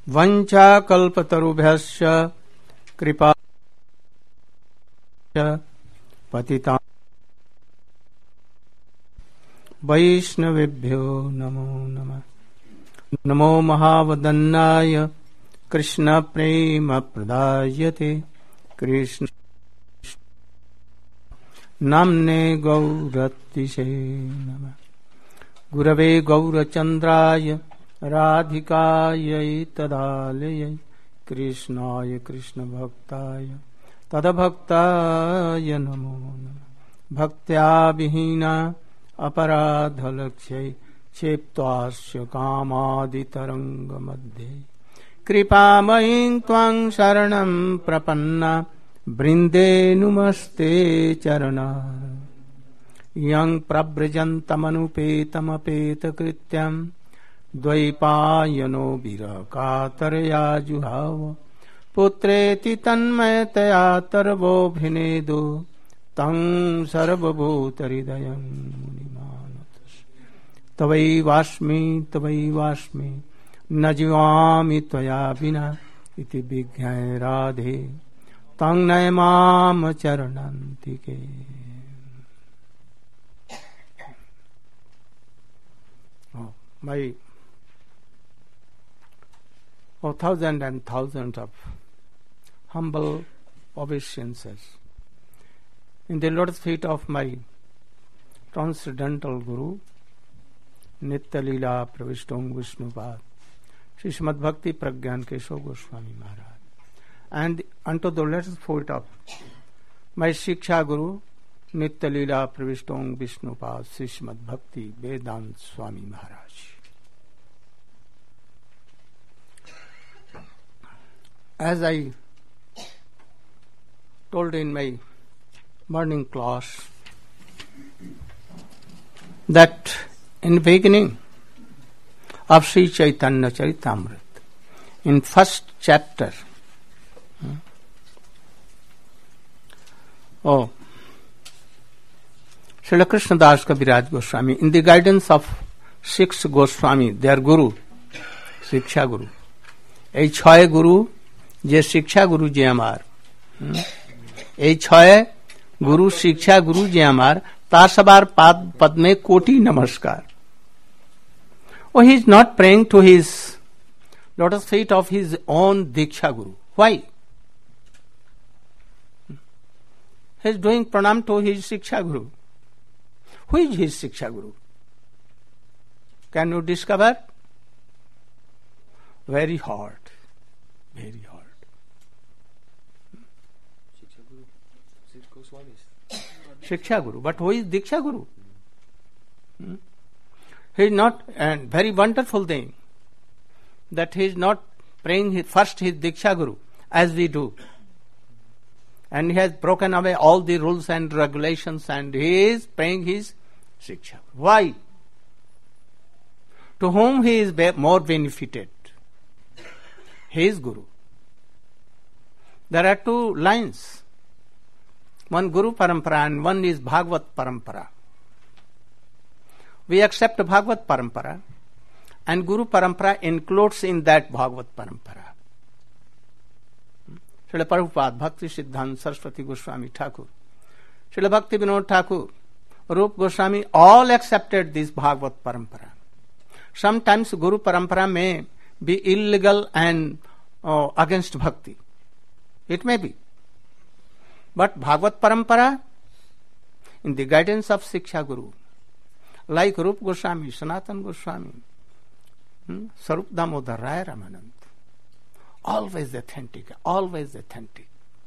वंचाकल्पतरुभ्यश्च कृपा पतिता वैष्णवेभ्यो नमो नमः। नमो महावदन्नाय कृष्ण प्रेम प्रदायते कृष्ण नाम्ने गौरतिशे नमः। गुरवे गौरचन्द्राय राधिकायै तदालयै कृष्णाय कृष्णभक्ताय तदभक्ताय नमो नमः। भक्त्या विहीना अपराधलक्ष्यै क्षेप्त्वास्य कामादितरङ्गमध्ये कृपामयीं त्वां शरणं प्रपन्ना वृन्दे नुमस्ते चरणा। यं प्रव्रजन्तमनुपेतमपेतकृत्यं द्वैपायनो विरकातरया जुहाव पुत्रेति तन्मयतया तरवोऽभिनेदो तं सर्वभूतहृदयं मुनिमानतोऽस्मि। तवैवास्मि न जीवामि त्वया विना इति विज्ञाय राधे तं नय माम चरणान्तिके। Thousands and thousands of humble obeisances in the lotus feet of my transcendental Guru, Nitya Leela Pravishtam Vishnupad, Sri Srimad Bhakti Pragyan Keshav Goswami Maharaj, and unto the lotus feet of my Shiksha Guru, Nitya Leela Pravishtam Vishnupad, Sri Srimad Bhakti Vedanta Swami Maharaj. As I told in my morning class, that in the beginning of Sri Chaitanya Charitamrita, in first chapter, Srila Krishnadas Kaviraj Goswami, in the guidance of six Goswami, their Guru, Shiksha Guru, এই ছয় গুরু যে শিক্ষা গুরু যে আমার, এই ছয় গুরু শিক্ষা গুরু যে আমার, তার সবার পাদ পদ্মে কোটি নমস্কার। Oh, he is not praying to his lotus feet of his own Diksha Guru. Why? He is doing pranam to his Shiksha Guru. Who is his Shiksha Guru? Can you discover? Very hard. Very hard. Shiksha Guru. But who is Diksha Guru? He is not, and very wonderful thing, that he is not praying first his Diksha Guru as we do. And he has broken away all the rules and regulations and he is praying his Shiksha Guru. Why? To whom he is more benefited? His Guru. There are two lines. One Guru Parampara and one is Bhagavad Parampara. We accept Bhagavad Parampara and Guru Parampara includes in that Bhagavad Parampara. Srila Prabhupada, Bhakti Siddhanta Saraswati Goswami Thakur, Srila Bhakti Vinod Thakur, Rup Goswami, all accepted this Bhagavad Parampara. Sometimes Guru Parampara may be illegal and against Bhakti. It may be. But Bhagavad Parampara, in the guidance of Shiksha Guru, like Rup Goswami, Sanatan Goswami, Sarup Damodar Raya Ramanand, always authentic, always authentic.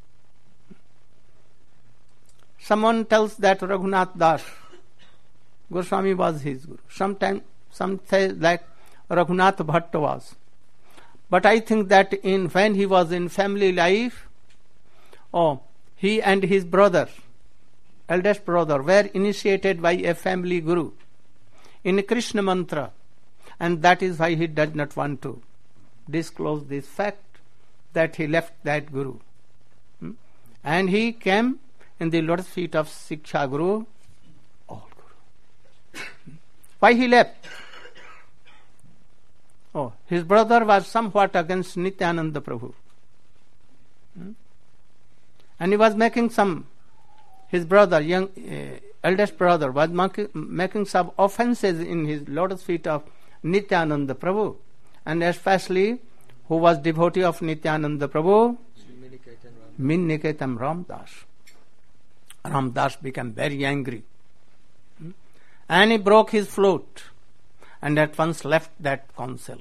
Someone tells that Raghunath Das Goswami was his Guru. Sometimes some say like Raghunath Bhatta was. But I think that when he was in family life, he and his brother, eldest brother, were initiated by a family guru in Krishna mantra, and that is why he does not want to disclose this fact that he left that guru. And he came in the lotus feet of Shiksha Guru, all Guru. Why he left? His brother was somewhat against Nityananda Prabhu. And he was making his brother, eldest brother, was making some offenses in his lotus feet of Nityananda Prabhu. And especially, who was devotee of Nityananda Prabhu? Minniketam Ramdas. Ramdas became very angry. And he broke his flute and at once left that council.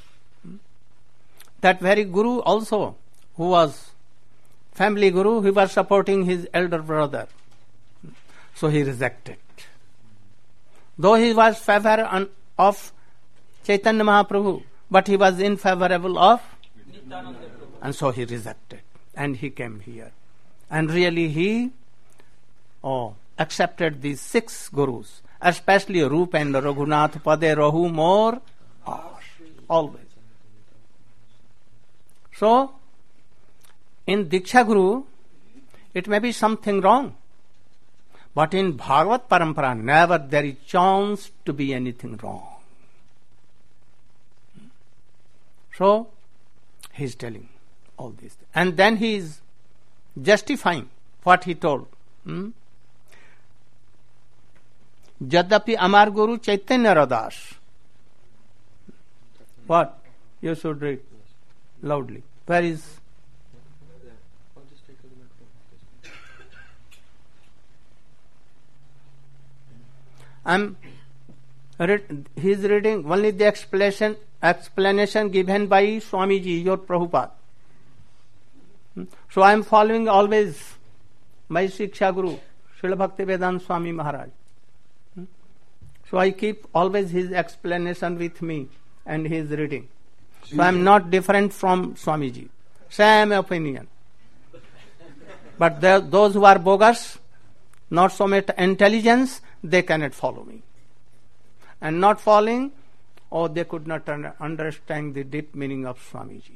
That very Guru also, who was family Guru, he was supporting his elder brother. So he rejected. Though he was favor of Chaitanya Mahaprabhu, but he was unfavorable of Nityananda Prabhu. And so he rejected. And he came here. And really he accepted these 6 Gurus, especially Rupa and Raghunath Pade Rahu More, always. So, in Diksha Guru, it may be something wrong. But in Bhagavat Parampara, never there is chance to be anything wrong. So, he is telling all this. And then he is justifying what he told. Jadapi Amar Guru Chaitanya Radas. What? You should read loudly. Where is? He is reading only the explanation given by Swamiji, your Prabhupada. So I am following always my Shiksha Guru, Srila Bhaktivedanta Swami Maharaj. So I keep always his explanation with me and his reading. So I am not different from Swamiji. Same opinion. But those who are bogus, not so much intelligence, they cannot follow me. And not following, they could not understand the deep meaning of Swamiji.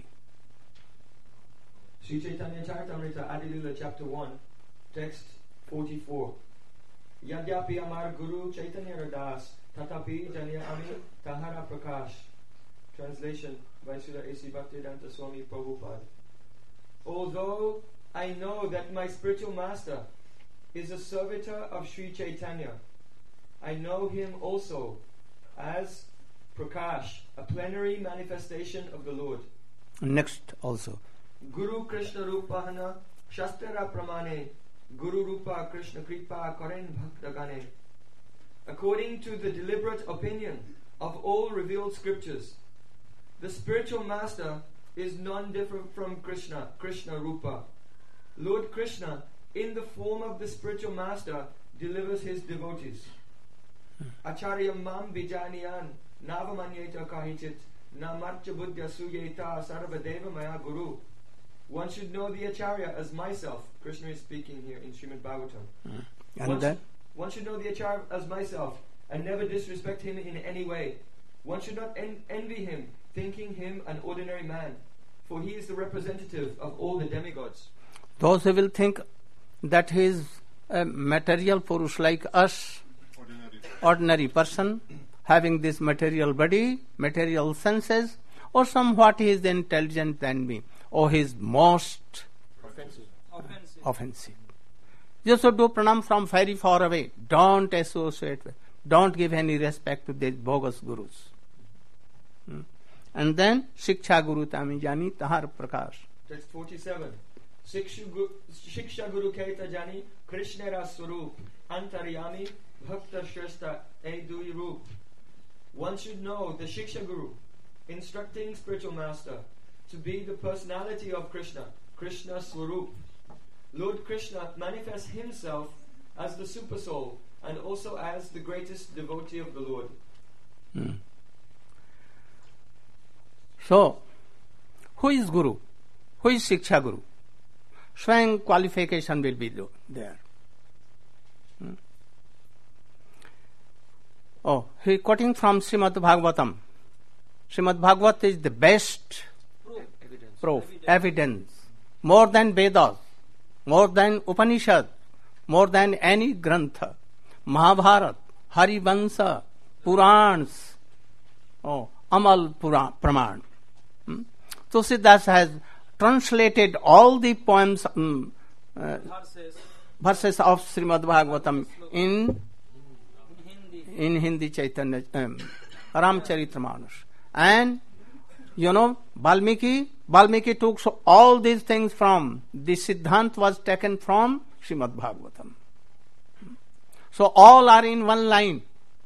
Sri Chaitanya Charitamrita, Adilila, chapter 1, text 44. Yadyapi Amar Guru Chaitanya Radas, Tatapi Janya Ami Tahara Prakash. Translation by Srila A.C. Bhaktivedanta Swami Prabhupada. Although I know that my spiritual master is a servitor of Sri Chaitanya, I know him also as Prakash, a plenary manifestation of the Lord. Next also. Guru Krishna Rupahana Shastra Pramane Guru Rupa Krishna Kripa Karen Bhaktagane. According to the deliberate opinion of all revealed scriptures, the spiritual master is none different from Krishna, Krishna Rupa. Lord Krishna, in the form of the spiritual master, delivers his devotees. Acharya mam vijaniyan navamanyeta kahichit namarcha buddhya suyeta sarvadeva maya guru. One should know the Acharya as myself. Krishna is speaking here in Srimad Bhagavatam. And then? One should know the Acharya as myself and never disrespect him in any way. One should not envy him, thinking him an ordinary man, for he is the representative of all the demigods. Those who will think that he is a material Purush like us, ordinary person, having this material body, material senses, or somewhat he is intelligent than me, or he is most offensive. You should do pranam from very far away. Don't associate with, don't give any respect to these bogus gurus. And then, Shiksha Guru Tami Jani Tahar Prakash. Text 47. Shiksha Guru Kaita Jani Krishna Ra Swarup Antaryami Bhakta Shrestha Edui Rup. One should know the Shiksha Guru, instructing spiritual master, to be the personality of Krishna, Krishna Swarup. Lord Krishna manifests himself as the super soul and also as the greatest devotee of the Lord. So, who is Guru? Who is Shiksha Guru? Swayam qualification will be there. He quoting from Srimad Bhagavatam. Srimad Bhagavat is the best proof, evidence, more than Vedas, more than Upanishad, more than any Grantha, Mahabharata, Harivansa, Purans, Amal Praman. Tulsidas has translated all the poems, verses of Srimad Bhagavatam in Hindi Chaitanya, Ramcharitramanas. And Valmiki took all these things from, the Siddhant was taken from Srimad Bhagavatam. So all are in one line,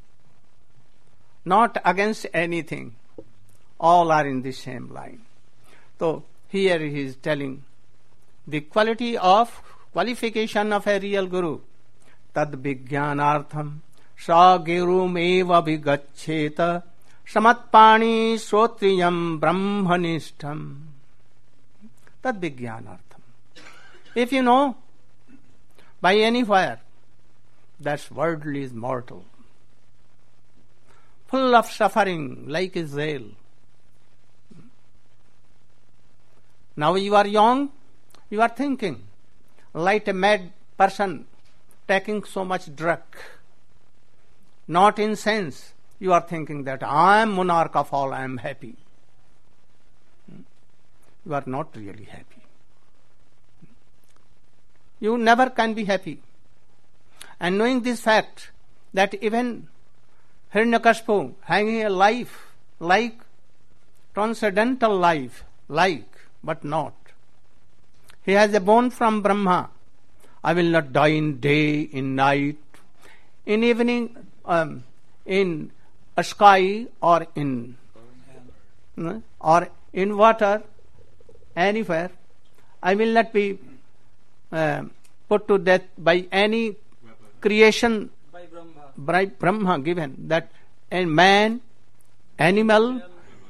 not against anything. All are in the same line. So here he is telling the qualification of a real guru. Tad vijnanartham sa gurum eva vigaccheta samatpani srotriyam brahmanishtam. Tad vijnanartham. If you know by any fire that world is mortal, full of suffering like a jail. Now you are young, you are thinking like a mad person taking so much drug. Not in sense, you are thinking that I am monarch of all, I am happy. You are not really happy. You never can be happy. And knowing this fact, that even Hiranyakashipu having a life like transcendental life, but not. He has a bone from Brahma. I will not die in day, in night, in evening, in a sky or in water, anywhere. I will not be put to death by any creation by Brahma given, that a man, animal,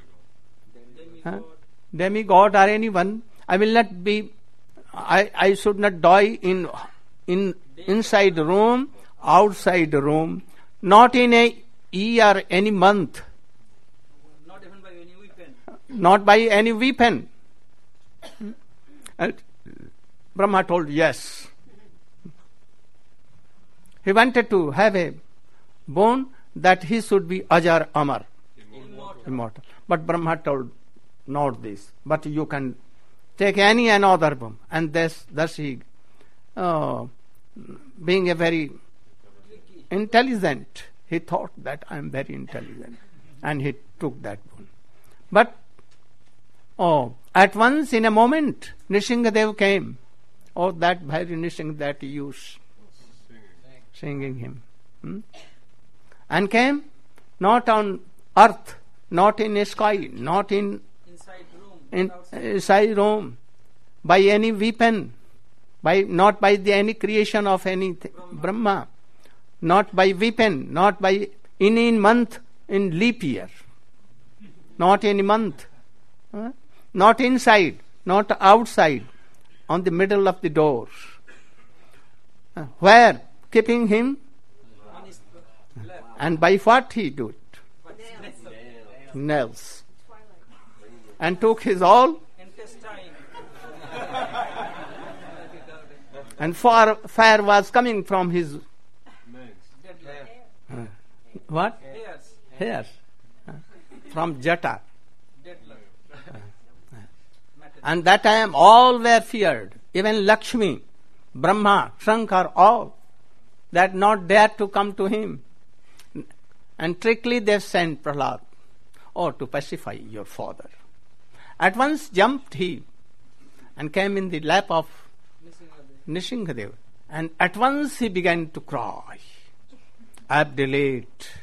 demigod or anyone, I will not be, I should not die in inside the room, outside the room, not in a year, any month, not even by any weapon. Not by any weapon. And Brahma told yes. He wanted to have a bone that he should be Ajar Amar, immortal. But Brahma told not this, but you can take any another bone. And thus he, being a very intelligent, he thought that I am very intelligent, and he took that bone. But at once, in a moment, Nrsingadev came. Oh, that very Nrsinga that you singing him. And came not on earth, not in a sky, not in inside room, by any weapon, not by any creation of any Brahma, not by weapon, not by in month, in leap year, not any month, not inside, not outside, on the middle of the doors. Where? Keeping him. And by what he do it? Nails. And took his all. And fire was coming from his what? Hairs. From jata. And that time all were feared. Even Lakshmi, Brahma, Shankar, all that not dare to come to him. And trickily they sent Prahlad, to pacify your father. At once jumped he and came in the lap of Nrsingadev. And at once he began to cry, I have delayed.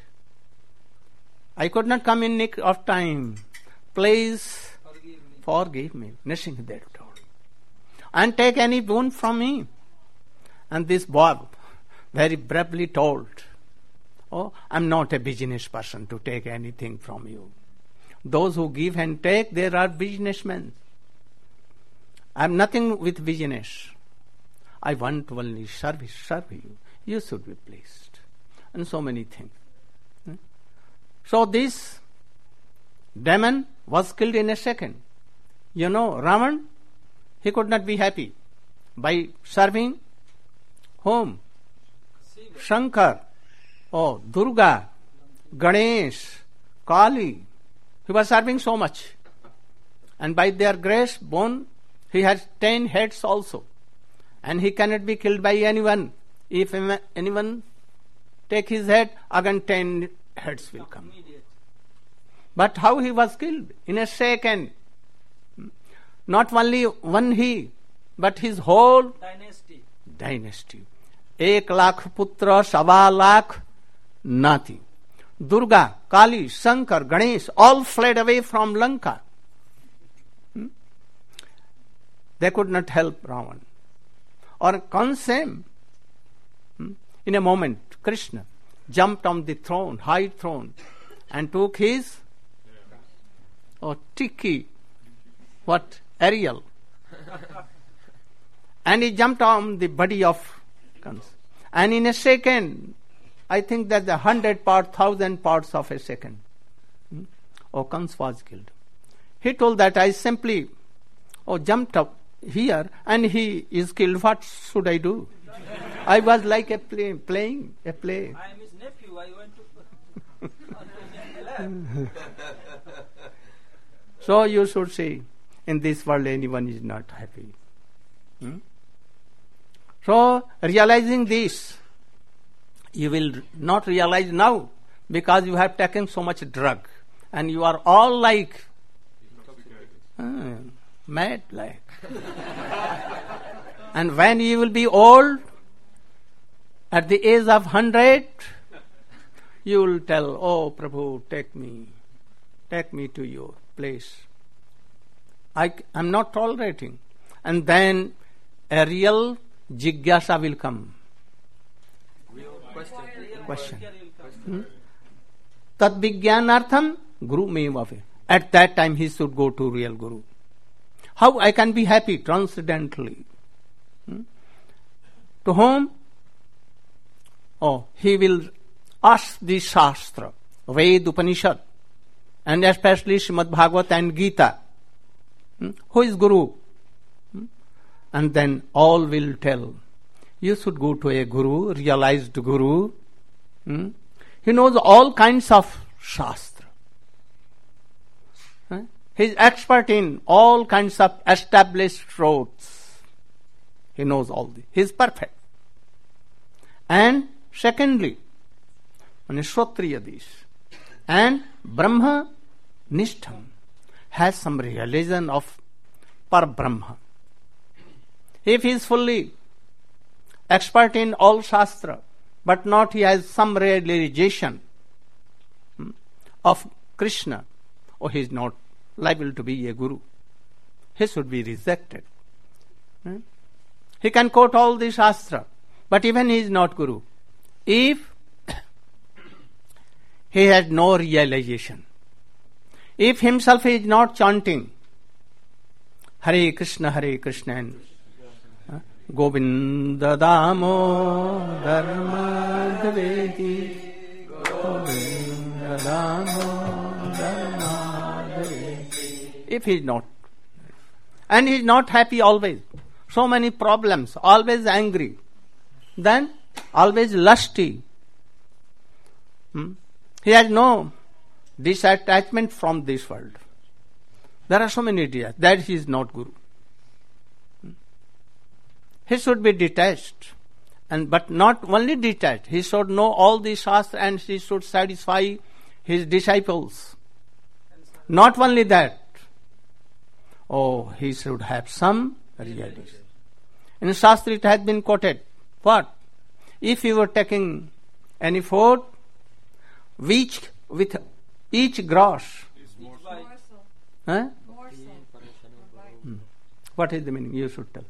I could not come in nick of time. Please forgive me. Nrsingadev told. And take any boon from me. And this boy very bravely told, I'm not a business person to take anything from you. Those who give and take, there are businessmen. I'm nothing with business. I want only serve you. You should be pleased. And so many things. So this demon was killed in a second. Ravan, he could not be happy by serving whom? Shankar, Durga, Ganesh, Kali, He was serving so much. And by their grace, bone, he has 10 heads also. And he cannot be killed by anyone. If anyone take his head, again 10 heads will come. Immediate. But how he was killed? In a second. Not only one he, but his whole Dynasty. 1,00,000 putra, 1,25,00,000 nati. Durga, Kali, Shankar, Ganesh, all fled away from Lanka. They could not help Ravan. Or Kansa, in a moment, Krishna jumped on the throne, high throne, and took his tiki, Ariel. And he jumped on the body of Kansa. And in a second, I think that the 100 parts, 1,000 parts of a second, Kansa was killed. He told that I simply jumped up here and he is killed. What should I do? I was like playing a play. I am his nephew. I went to. So you should say, in this world anyone is not happy. So realizing this, you will not realize now because you have taken so much drug and you are all like mad like. And when you will be old, at the age of 100, you will tell, oh Prabhu, take me to your place. I am not tolerating. And then a real jigyasa will come. Question. Tad vijnanartham guru mevave. At that time he should go to real guru. How I can be happy transcendentally? To whom? He will ask the Shastra, Ved, Upanishad, and especially Srimad Bhagavat and Gita. Who is Guru? And then all will tell, you should go to a Guru, realized Guru. He knows all kinds of Shastra. He is expert in all kinds of established truths. He knows all this. He is perfect. And secondly, Shrotriyadis and Brahma Nishtham has some realization of Par Brahma. If he is fully expert in all Shastra, but not he has some realization of Krishna, he is not liable to be a guru. He should be rejected. He can quote all the Shastra, but even he is not guru. If he has no realization, if himself he is not chanting Hare Krishna and Govinda Damodar Madhaveti Govinda Damodar Madhaveti. If he is not, and he is not happy always, so many problems, always angry, then always lusty. He has no disattachment from this world. There are so many ideas that he is not guru. He should be detached, but not only detached. He should know all the Shastra and he should satisfy his disciples. Not only that, he should have some realization. In Shastra it has been quoted, what? If you were taking any food, which with each gross, what is the meaning? You should tell.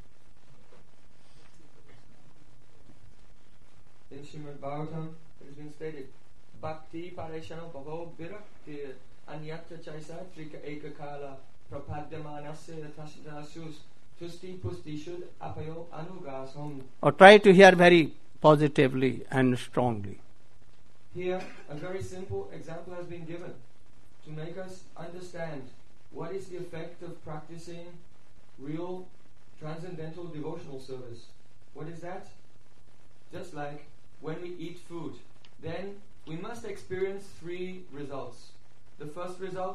In Srimad Bhagavatam, it has been stated, Bhakti pareshano bhavo virakti anyatra chaisa trika ekakala prapadyamanasya tasdasus tusti pusti shud apayo anugasam. Or try to hear very positively and strongly. Here, a very simple example has been given to make us understand what is the effect of practicing real transcendental devotional service. What is that? Just like when we eat food, then we must experience 3 results. The first result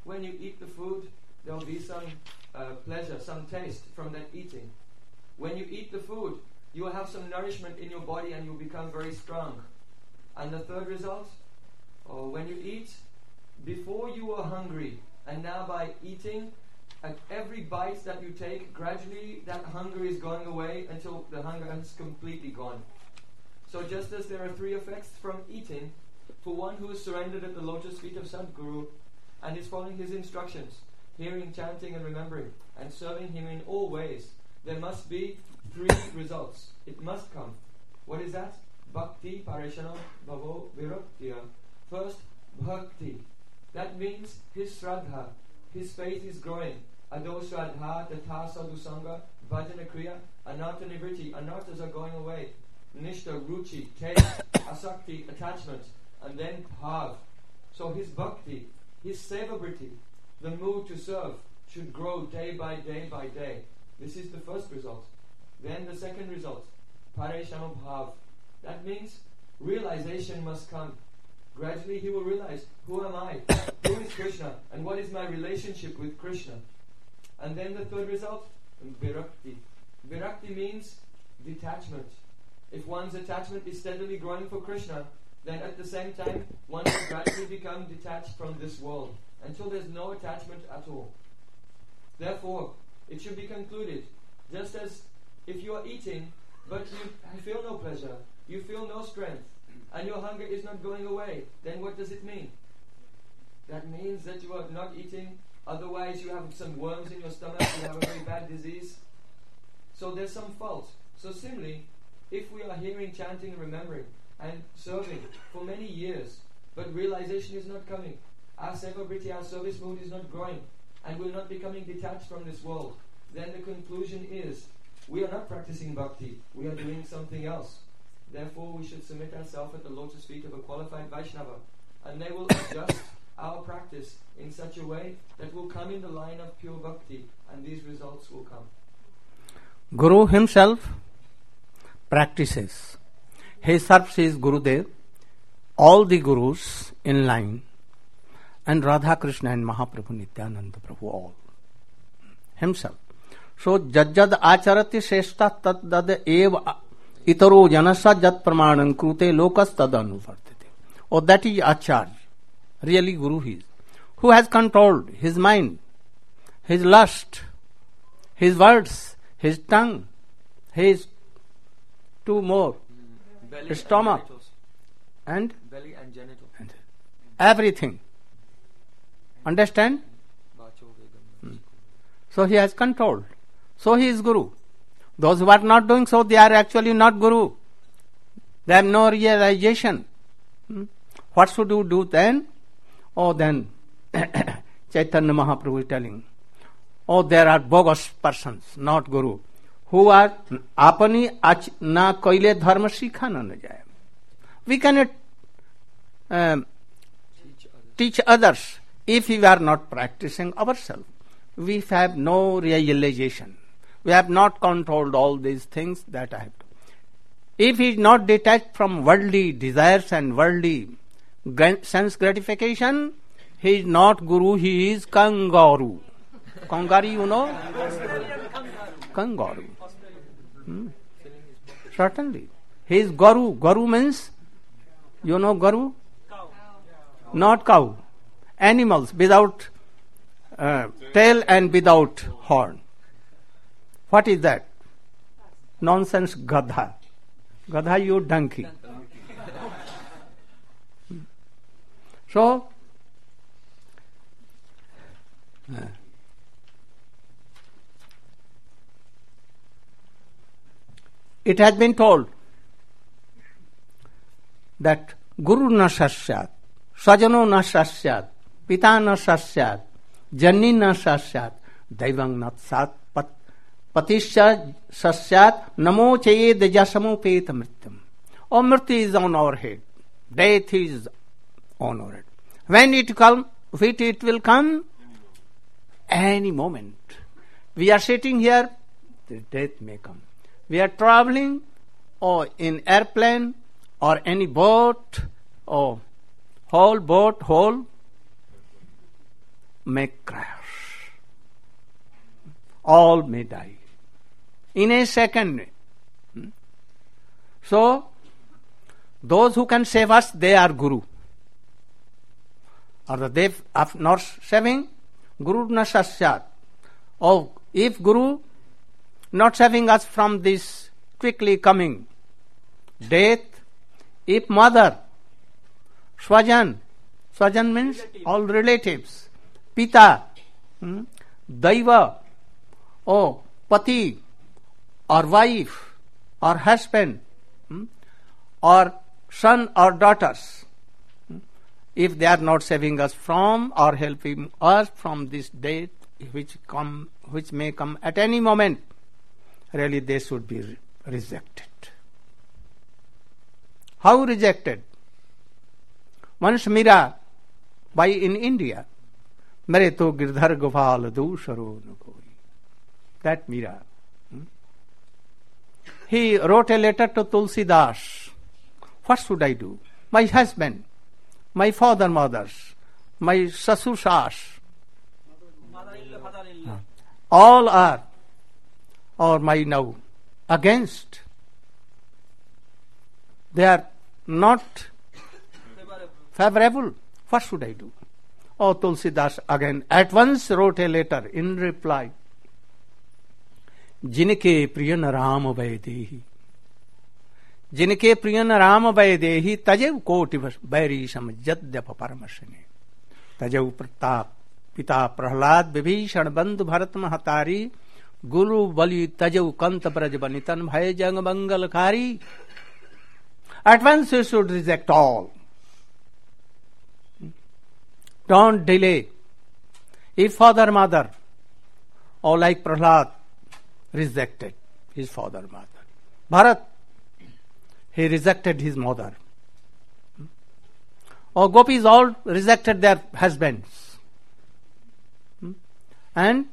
When you eat the food, there will be some pleasure, some taste from that eating. When you eat the food, you will have some nourishment in your body and you'll become very strong. And the third result, when you eat, before you were hungry, and now by eating, at every bite that you take, gradually that hunger is going away until the hunger is completely gone. So just as there are 3 effects from eating, for one who is surrendered at the lotus feet of Sadguru and is following his instructions, hearing, chanting and remembering, and serving him in all ways, there must be 3 results. It must come. What is that? Bhakti, Pareshana, Bhavo, Viraktiya. First, Bhakti. That means his Shraddha, his faith is growing. Ado Shraddha, Tatha Sadhu Sangha, Bhajana Kriya, Anartha Nivriti. Anarthas are going away. Nishta, Ruchi, taste, Asakti, attachment, and then Bhav. So his Bhakti, his Sevabriti, the mood to serve, should grow day by day by day. This is the first result. Then the second result, Pareshana Bhav. That means realization must come. Gradually he will realize, who am I? Who is Krishna? And what is my relationship with Krishna? And then the third result, Virakti. Virakti means detachment. If one's attachment is steadily growing for Krishna, then at the same time, one will gradually become detached from this world, until there's no attachment at all. Therefore, it should be concluded, just as if you are eating, but you feel no pleasure, you feel no strength, and your hunger is not going away, then what does it mean? That means that you are not eating, otherwise you have some worms in your stomach, you have a very bad disease. So there's some fault. So similarly, if we are hearing, chanting, remembering, and serving for many years, but realization is not coming, our Sevabriti, our service mood is not growing, and we're not becoming detached from this world, then the conclusion is, we are not practicing bhakti, we are doing something else. Therefore, we should submit ourselves at the lotus feet of a qualified Vaishnava, and they will adjust our practice in such a way that will come in the line of pure bhakti, and these results will come. Guru himself practices. He serves his Gurudev, all the Gurus in line, and Radha Krishna and Mahaprabhu Nityananda Prabhu all. Himself. So, jajjad acharati shrestha tad eva itaro janasa jat pramanam krute lokas tad anuvartate. Oh, that is Acharya. Really Guru he is. Who has controlled his mind, his lust, his words, his tongue, his 2 more, his stomach, and belly and genital. And everything. Understand? So he has controlled. So he is Guru. Those who are not doing so, they are actually not Guru. They have no realization. What should you do then? Oh, then Chaitanya Mahaprabhu is telling, oh, there are bogus persons, not Guru, who are apani na koile dharma sikhana na jaye. We cannot teach others if we are not practicing ourselves. We have no realization. We have not controlled all these things that I have to. If he is not detached from worldly desires and worldly sense gratification, he is not Guru, he is Kangaru. Kangari, you know? Kangaru. Certainly. He is Garu. Garu means, you know Garu? Cow. Not cow. Animals without tail and without horn. What is that? Nonsense Gadha. Gadha, you donkey. So, it has been told that Guru na sasyat, Sajano na sasyat, Pita na sasyat, Janni na sasyat, Daivang na sat, Patisya sasyat, Namo chaye dejasamo peta mrityam. Oh, mrityu is on our head. Death is on our head. When it will come, any moment. We are sitting here, the death may come. We are traveling, or in airplane, or any boat, or whole boat, may crash. All may die. In a second. So, those who can save us, they are Guru. Or the they of not saving, Guru na sasyat. Oh, if Guru not saving us from this quickly coming death, if mother, Swajan means all relatives, Pita, Daiva, Pati, or wife, or husband, or son or daughters, if they are not saving us from or helping us from this death which may come at any moment, really they should be rejected. How rejected? Once Mira, in India, Mere to girdhar gopal dusaro no koi. That Mira. He wrote a letter to Tulsidas. What should I do? My husband, my father, mothers, my sasusas, all are, or my now, against. They are not favorable. What should I do? Oh, Tulsidas again at once wrote a letter in reply. जिनके प्रियन राम वै देहि, जिनके प्रियन राम वै देहि, तजेव कोटि बैरी सम यद्यप परमशने, तजेव प्रताप पिता प्रहलाद विभीषण बंधु भरत महतारी, गुरु बलि तजेव कंत ब्रज बनितन भय जंग मंगलकारी. At once you should reject all. Don't delay. If father, mother, or like Prahlad, rejected his father, mother. Bharat, he rejected his mother. Or gopis all rejected their husbands. And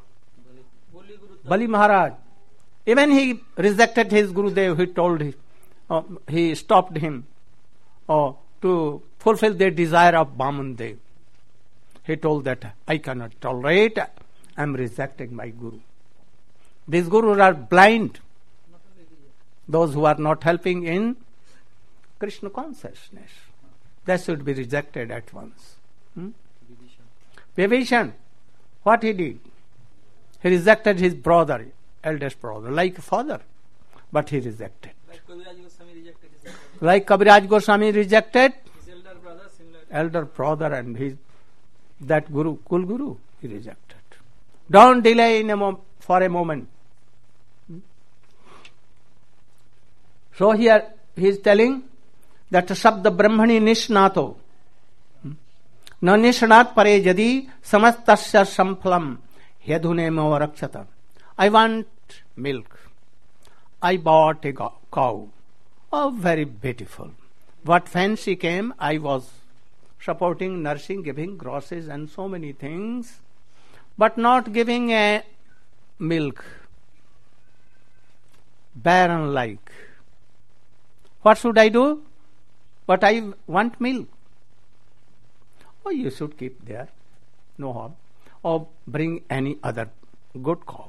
Bali Maharaj, even he rejected his Gurudev. He told him, he stopped him to fulfill the desire of Baman Dev. He told that I cannot tolerate, I am rejecting my Guru. These Gurus are blind. Those who are not helping in Krishna consciousness, that should be rejected at once. Vibhishan, what he did? He rejected his brother, eldest brother, like father, but he rejected. Like Kabiraj Goswami rejected his elder brother and his that Guru, Kul Guru, he rejected. Don't delay for a moment. So here he is telling that Sabda Brahmani Nishnato Na Nishnat Pare Jadi Samastasya Samphalam Yadhune Mavarakshata. I want milk. I bought a cow. Oh, very beautiful. What fancy came, I was supporting, nursing, giving grosses and so many things, but not giving a milk. Barren like. What should I do? But I want milk. Oh, you should keep there. No harm. Or bring any other good cow.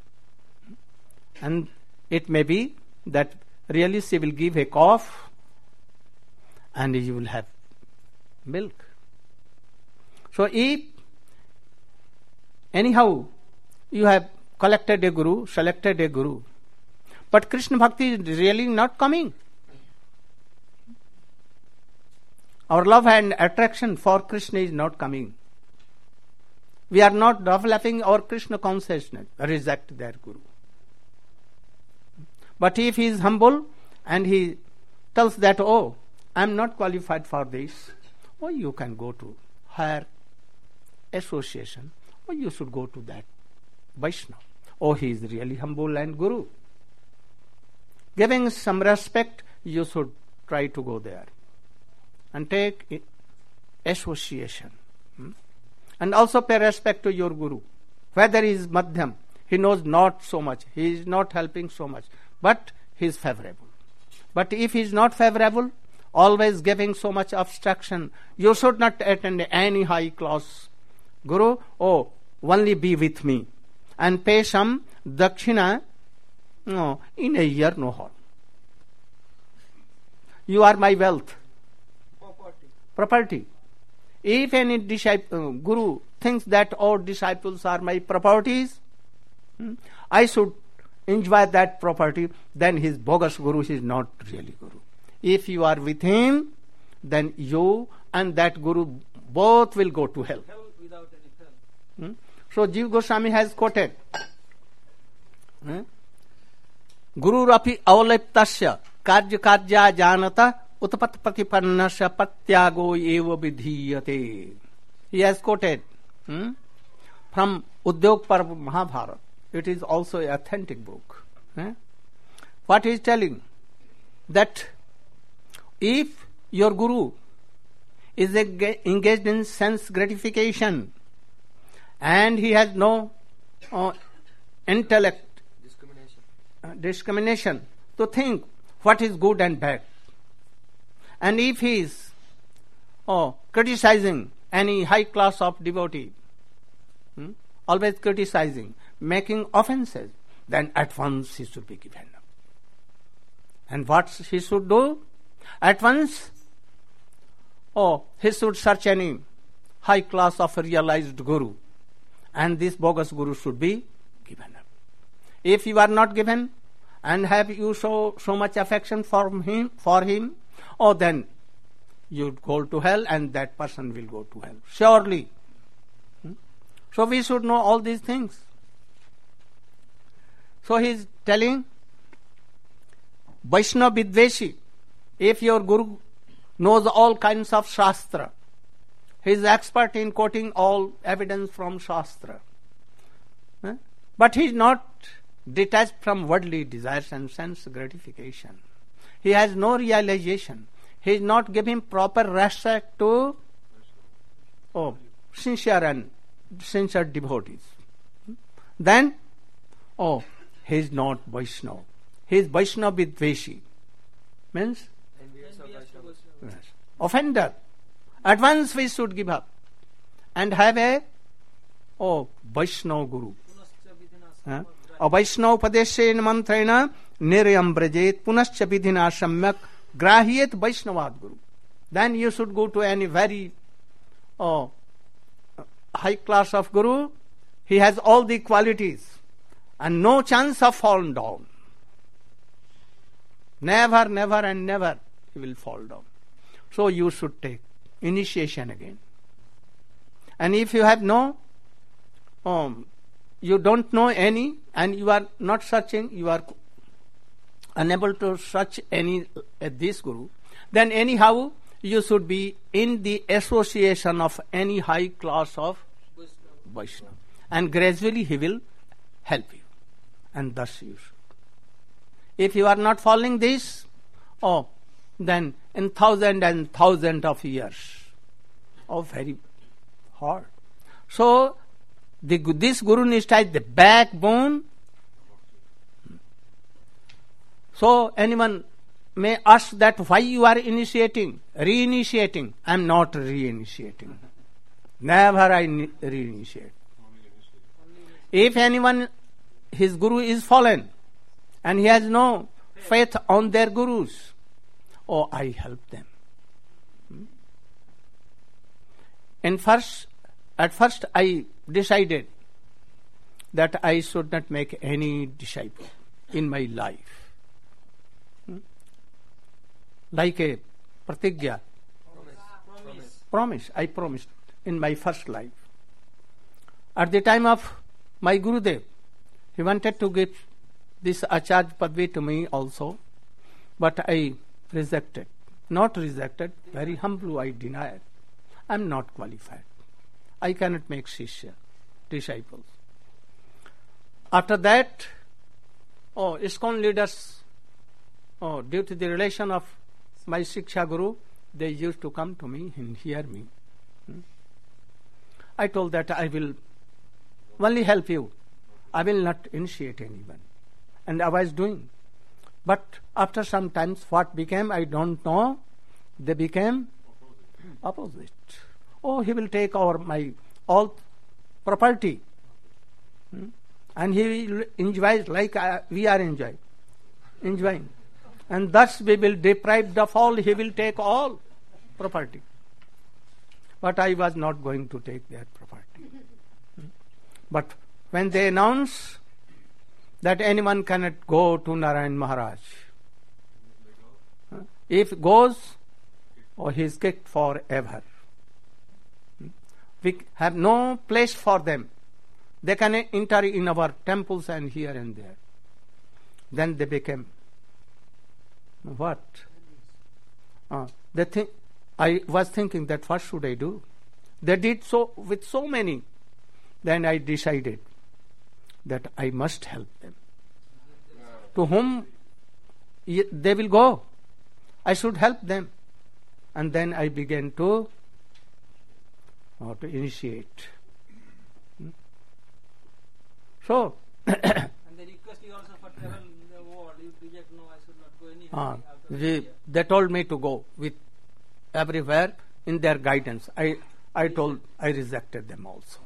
And it may be that really she will give a calf and you will have milk. So if anyhow you have collected a guru, selected a guru, but Krishna Bhakti is really not coming. Our love and attraction for Krishna is not coming. We are not developing our Krishna consciousness. Reject their guru. But if he is humble and he tells that, oh, I am not qualified for this, oh, you can go to higher association, or you should go to that Vaishnava. Oh, he is really humble and guru. Giving some respect, you should try to go there and take association. And also pay respect to your guru. Whether he is madhyam, he knows not so much, he is not helping so much, but he is favorable. But if he is not favorable, always giving so much obstruction, you should not attend any high class Guru, oh, only be with me and pay some dakshina, no, in a year, no harm. You are my wealth, property. If any Guru thinks that all disciples are my properties, I should enjoy that property, then his bogus Guru is not really Guru. If you are with him, then you and that Guru both will go to hell. Hell without any hell. So Jiva Goswami has quoted, Guru rapi avaliptasya karya karya janata utpat patipannasya patyago eva vidhiyate. He has quoted from Udyog Parv Mahabharata. It is also an authentic book. What he is telling? That if your Guru is engaged in sense gratification and he has no intellect, discrimination to think what is good and bad, and if he is criticizing any high class of devotee, always criticizing, making offenses, then at once he should be given up. And what he should do? At once, he should search any high class of realized Guru, and this bogus Guru should be given up. If you are not given, and have you so much affection for him, then you go to hell, and that person will go to hell surely. So we should know all these things. So he is telling, Vaishnava Vidveshi, if your Guru knows all kinds of Shastra, he is expert in quoting all evidence from Shastra, but he is not detached from worldly desires and sense gratification. He has no realization. He is not giving proper respect to sincere devotees. Then, he is not Vaishnava. He is Vaishnava Vidveshi. Means? Yes. Offender. At once we should give up and have a Vaishnava Guru. Vaishnava Padeshen Mantrena Nirayam Brajet Punascha Vidhina Samyak Grahyet Vaishnavad Guru. Then you should go to any very high class of Guru. He has all the qualities and no chance of falling down. Never, never and never he will fall down. So you should take initiation again. And if you have you don't know any, and you are not searching, you are unable to search any this Guru, then anyhow you should be in the association of any high class of Vaishnava. And gradually he will help you. And thus you should. If you are not following this, then in thousands and thousands of years, very hard. So, this Guru Nishtha is the backbone. So, anyone may ask that why you are reinitiating. I am not reinitiating. Never I reinitiate. If anyone, his Guru is fallen, and he has no faith on their Gurus, I help them. At first I decided that I should not make any disciple in my life. Like a pratigya. Promise. I promised in my first life. At the time of my Gurudev, he wanted to give this Acharya Padvi to me also, but I rejected. Not rejected, very humbly I denied. I am not qualified. I cannot make Shishya, disciples. After that, ISKCON leaders, due to the relation of my Shiksha Guru, they used to come to me and hear me. I told that I will only help you. I will not initiate anyone. And I was doing. But after some times, what became, I don't know. They became opposite. He will take over all property. And he will enjoy like we are enjoying. And thus we will deprived of all, he will take all property. But I was not going to take that property. But when they announce that anyone cannot go to Narayan Maharaj, if goes, he is kicked forever. We have no place for them. They can enter in our temples and here and there. Then they became what? I was thinking that what should I do? They did so with so many. Then I decided that I must help them. To whom they will go, I should help them. And then I began to initiate. So, and they request you also for travel in the world. You reject, no, I should not go anywhere. They told me to go with everywhere in their guidance. I told, I rejected them also.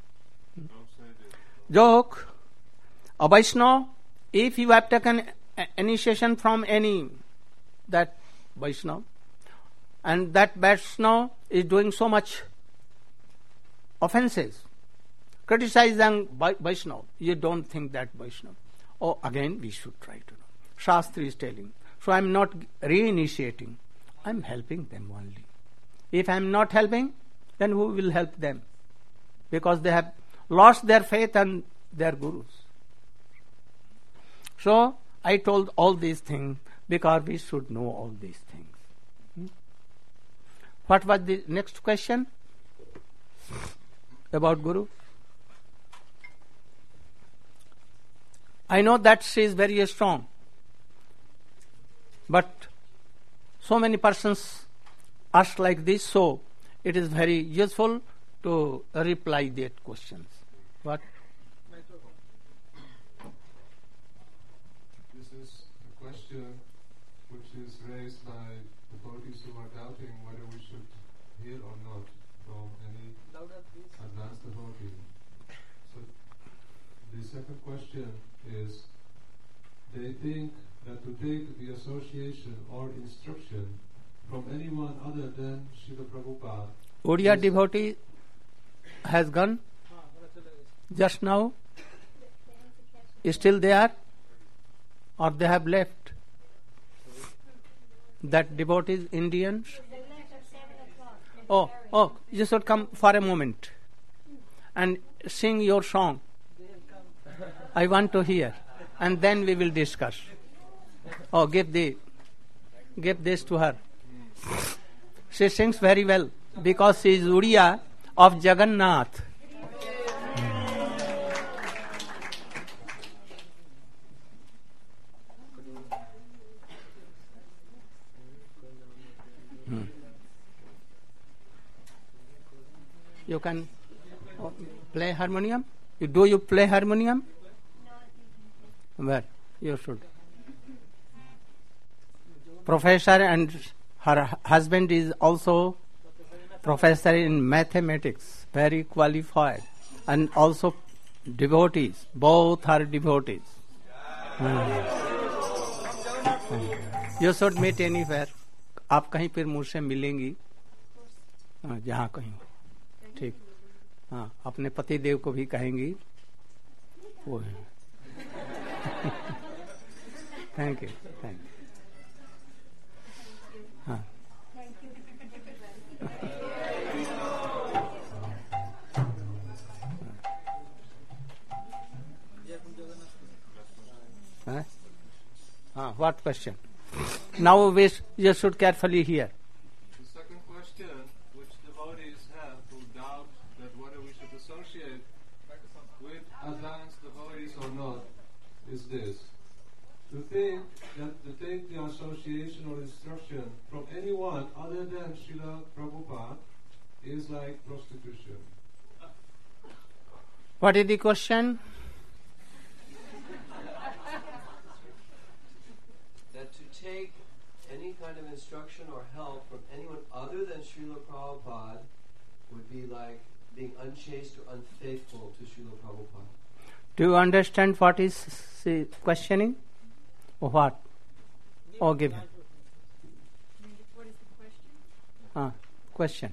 Joke. A Vaishnava, if you have taken initiation from any that Vaishnava, and that Vaishnava is doing so much offenses, criticizing Vaishnava, you don't think that Vaishnava. Again we should try to know. Shastri is telling. So I am not reinitiating. I am helping them only. If I am not helping, then who will help them? Because they have lost their faith and their gurus. So I told all these things because we should know all these things. What was the next question about Guru? I know that she is very strong, but so many persons ask like this, so it is very useful to reply that questions. What? This is a question which is raised by devotees who are doubting whether we should hear or not from any advanced devotee. So the second question is, they think that to take the association or instruction from anyone other than Srila Prabhupada. Odia devotee has gone just now. Is still there, or they have left? That devotees, Indians. Oh, you should come for a moment and sing your song. I want to hear, and then we will discuss. Give this to her. She sings very well because she is Uriya of Jagannath. You can play harmonium? Do you play harmonium? Where? You should. Professor, and her husband is also professor in mathematics, very qualified, and also devotees. Both are devotees. You should meet anywhere. आप कहीं फिर मुझसे मिलेंगी, जहाँ कहीं. ठीक. अपने पति देव को भी कहेंगी. वो है. Thank you. What question? Now you should carefully hear. The second question, which devotees have who doubt that whether we should associate with advanced devotees or not, is this. To think that to take the association or instruction from anyone other than Srila Prabhupada is like prostitution. What is the question? That to take any kind of instruction or help from anyone other than Srila Prabhupada would be like being unchaste or unfaithful to Srila Prabhupada. Do you understand what is questioning? Or what? Or give? What is the question? Question.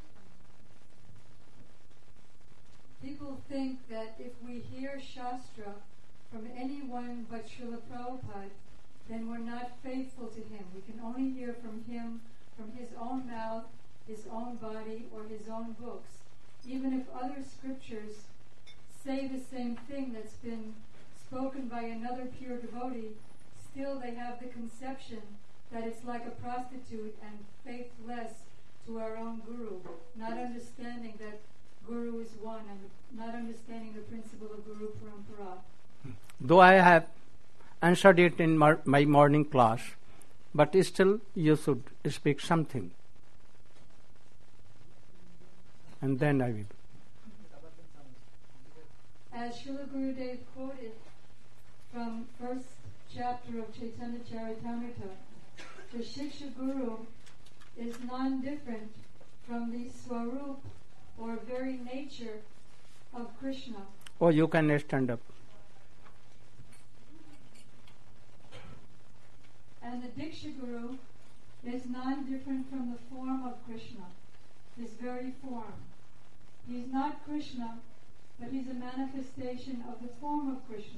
People think that if we hear Shastra from anyone but Srila Prabhupada, then we're not faithful to him. We can only hear from him, from his own mouth, his own body, or his own books. Even if other scriptures say the same thing that's been spoken by another pure devotee, still they have the conception that it's like a prostitute and faithless to our own Guru, not understanding that Guru is one and not understanding the principle of Guru Parampara. Though I have answered it in my morning class, but still you should speak something. And then I will. As Srila Gurudev quoted from first chapter of Chaitanya Charitamrita, the Shiksha Guru is non-different from the Swarup or very nature of Krishna. Or you can stand up. And the Diksha Guru is non-different from the form of Krishna, his very form. He's not Krishna, but he's a manifestation of the form of Krishna.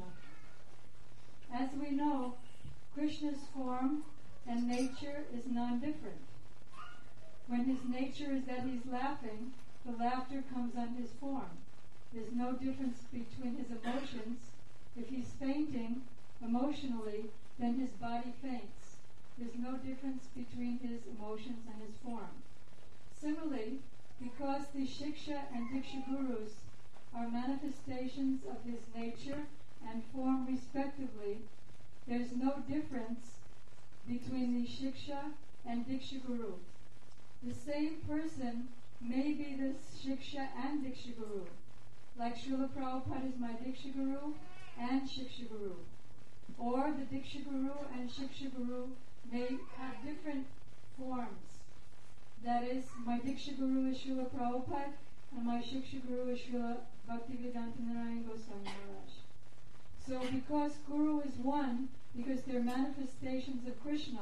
As we know, Krishna's form and nature is non-different. When his nature is that he's laughing, the laughter comes on his form. There's no difference between his emotions. If he's fainting emotionally, then his body faints. There's no difference between his emotions and his form. Similarly, because the Shiksha and Diksha Gurus are manifestations of his nature and form respectively, there's no difference between the Shiksha and Diksha Guru. The same person may be the Shiksha and Diksha Guru. Like Srila Prabhupada is my Diksha Guru and Shiksha Guru. Or the Diksha Guru and Shiksha Guru may have different forms. That is, my Diksha Guru is Srila Prabhupada and my Shiksha Guru is Srila Bhaktivedanta Narayan Goswami Maharaj. So because Guru is one, because they're manifestations of Krishna,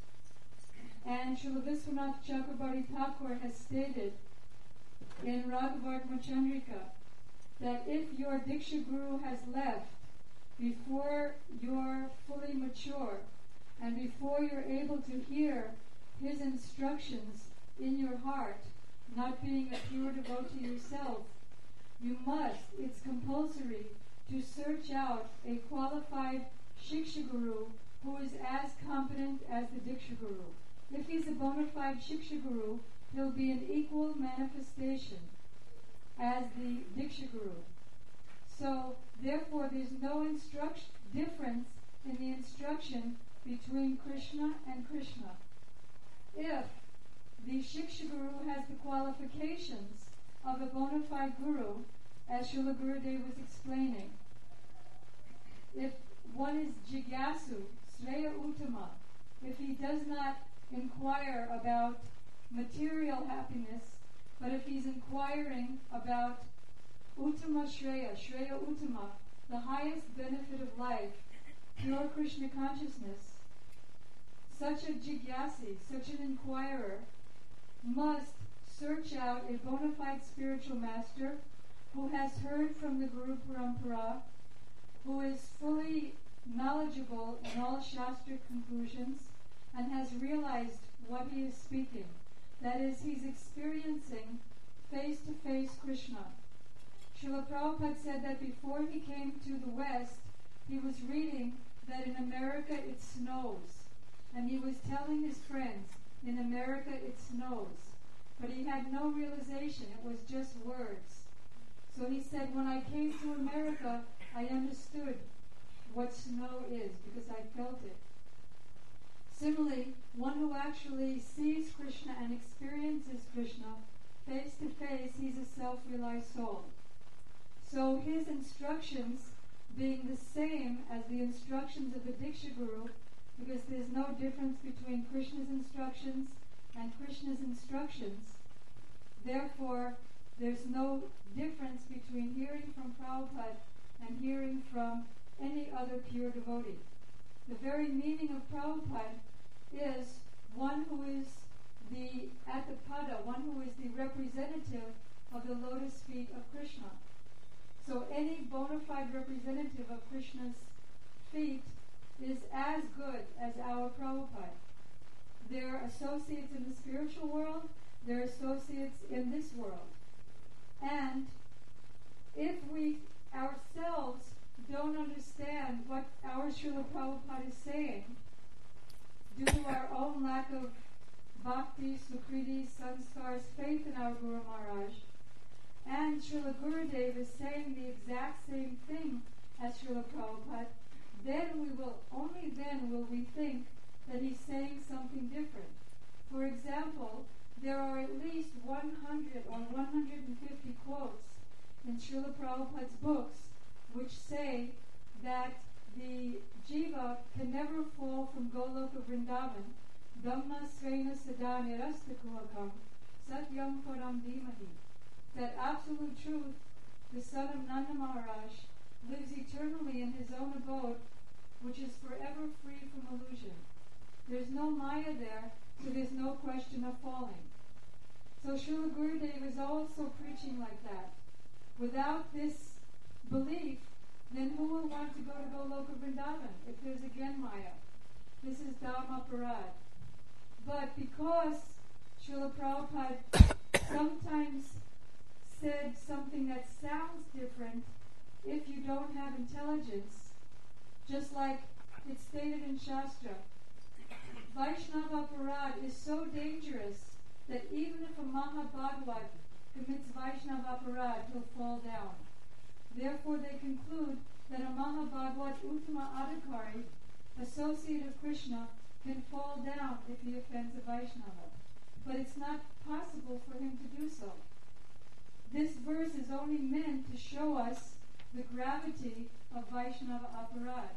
and Srila Viswanath Chakrabarti Thakur has stated in Raghavartma Chandrika that if your Diksha Guru has left before you're fully mature and before you're able to hear his instructions in your heart, not being a pure devotee yourself, you must, it's compulsory, to search out a qualified Shiksha Guru who is as competent as the Diksha Guru. If he's a bona fide Shiksha Guru, he'll be an equal manifestation as the Diksha Guru. So, therefore, there's no difference in the instruction between Krishna and Krishna. If the Shiksha Guru has the qualifications of a bona fide Guru, as Srila Gurudev was explaining, if one is Jigyasu, Sreya Uttama, if he does not inquire about material happiness, but if he's inquiring about Uttama Shreya, Shreya Uttama, the highest benefit of life, pure Krishna consciousness, such a jigyasi, such an inquirer, must search out a bona fide spiritual master who has heard from the Guru Parampara, who is fully knowledgeable in all Shastra conclusions, and has realized what he is speaking. That is, he's experiencing face-to-face Krishna. Srila Prabhupada said that before he came to the West, he was reading that in America it snows. And he was telling his friends, in America it snows. But he had no realization, it was just words. So he said, when I came to America, I understood what snow is, because I felt it. Similarly, one who actually sees Krishna and experiences Krishna face to face, he's a self-realized soul. So his instructions being the same as the instructions of the Diksha Guru, because there's no difference between Krishna's instructions and Krishna's instructions, therefore There's no difference between hearing from Prabhupada and hearing from any other pure devotee. The very meaning of Prabhupada is one who is the Atapada, one who is the representative of the lotus feet of Krishna. So any bona fide representative of Krishna's feet is as good as our Prabhupada. They're associates in the spiritual world, they're associates in this world. And if we ourselves don't understand what our Srila Prabhupada is saying, due to our own lack of bhakti, sukriti, sanskars, faith in our Guru Maharaj, and Srila Gurudev is saying the exact same thing as Srila Prabhupada, only then will we think that he's saying something different. For example, there are at least 100 or 150 quotes in Srila Prabhupada's books which say that the jiva can never fall from Goloka Vrindavan, Dhamma Svena Sada Nirastakuvakam, Satyam Param Dhimahi. That absolute truth, the son of Nanda Maharaj, lives eternally in his own abode, which is forever free from illusion. There's no Maya there, so there's no question of falling. So Srila Gurudev is also preaching like that. Without this belief, then who will want to go to Goloka Vrindavan if there's again Maya? This is Dhamma Parad. But because Srila Prabhupada sometimes said something that sounds different, if you don't have intelligence, just like it's stated in Shastra, Vaishnava Parad is so dangerous that even if a Mahabhagavad commits Vaishnava Parad, he'll fall down. Therefore they conclude that a Mahabhagavad Uttama Adhikari, associate of Krishna, can fall down if he offends a Vaishnava. But it's not possible for him to do so. This verse is only meant to show us the gravity of Vaishnava Aparad.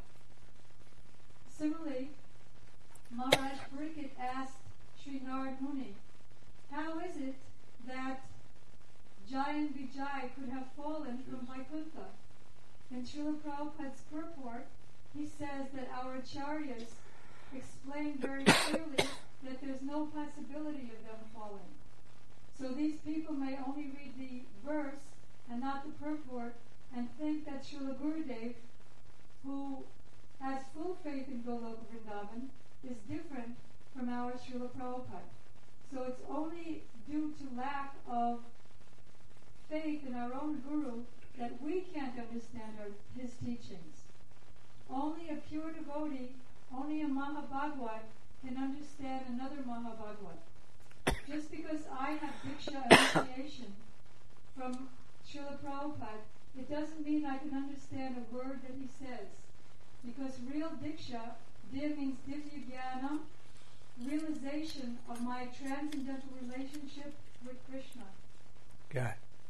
Similarly, Maharaj Pariksit asked Sri Narad Muni, how is it that Jai and Vijay could have fallen from Vaikuntha? In Srila Prabhupada's purport, he says that our acharyas explain very clearly that there's no possibility of them falling. So these people may only read the verse and not the purport and think that Srila Gurudev, who has full faith in Goloka Vrindavan, is different from our Srila Prabhupada. So it's only due to lack of faith in our own Guru that we can't understand his teachings. Only a pure devotee, only a Mahabhagavad can understand another Mahabhagavad. Just because I have Diksha initiation from Srila Prabhupada, it doesn't mean I can understand a word that he says. Because real Diksha, Div means Divya Jnana, realization of my transcendental relationship with Krishna. Yeah.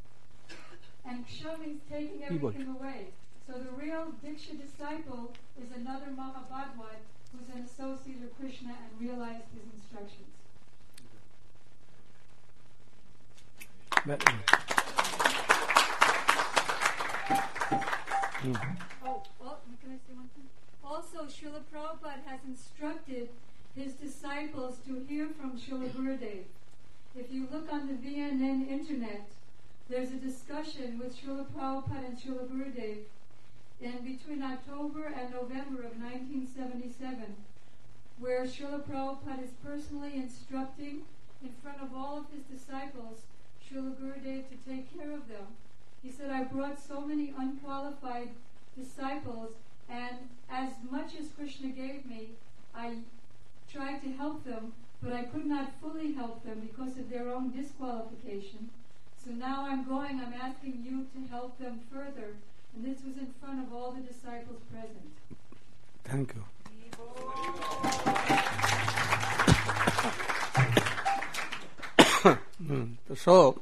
And Ksha means taking everything away. So the real Diksha disciple is another Mahabhagavad who's an associate of Krishna and realized his instructions. Can I say one thing? Also, Srila Prabhupada has instructed his disciples to hear from Srila Gurudev. If you look on the VNN internet, there's a discussion with Srila Prabhupada and Srila Gurudev in between October and November of 1977, where Srila Prabhupada is personally instructing in front of all of his disciples Srila Gurudev to take care of them. He said, I brought so many unqualified disciples, and as much as Krishna gave me, I tried to help them, but I could not fully help them because of their own disqualification. So now I'm asking you to help them further. And this was in front of all the disciples present. Thank you. So,